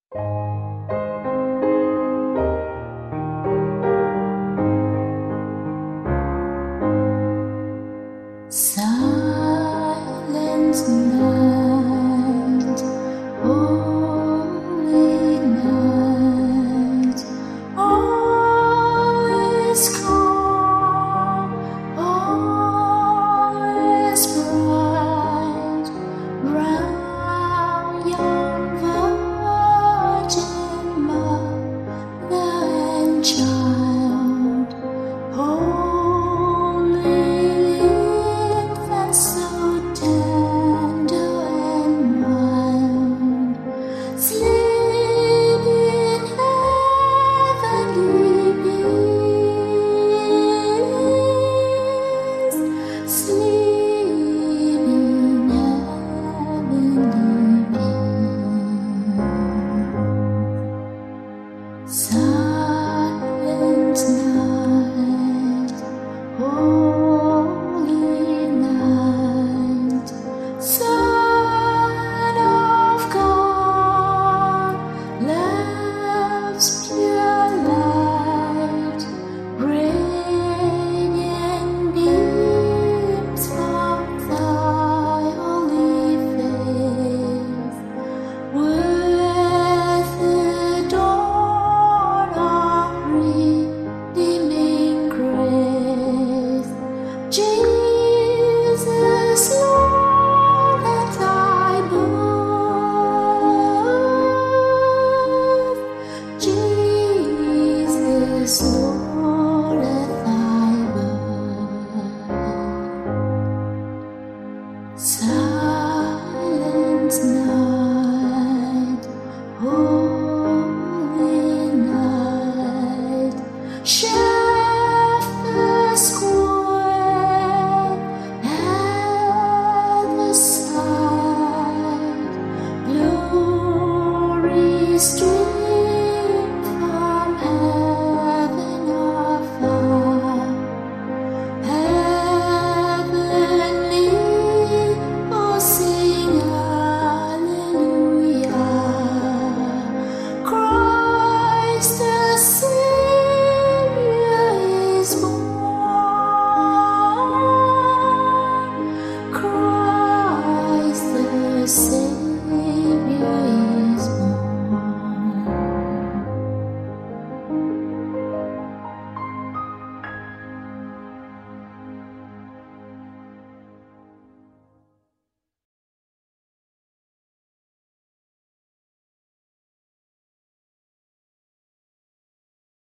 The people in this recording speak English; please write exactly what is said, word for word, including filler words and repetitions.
Silent night, holy night, all is calm, all is bright, round young virgin mother and child, holy infant so tender and mild, sleep in heavenly peace, sleep in heavenly peace. Silent night, holy night, Son of God, love's pure light, radiant beams from thy holy face, with the dawn of redeeming grace. Jesus, Lord, at thy birth, Jesus, Lord, at thy birth. Silent night, holy night, Shepherd's Square at the side, glory street.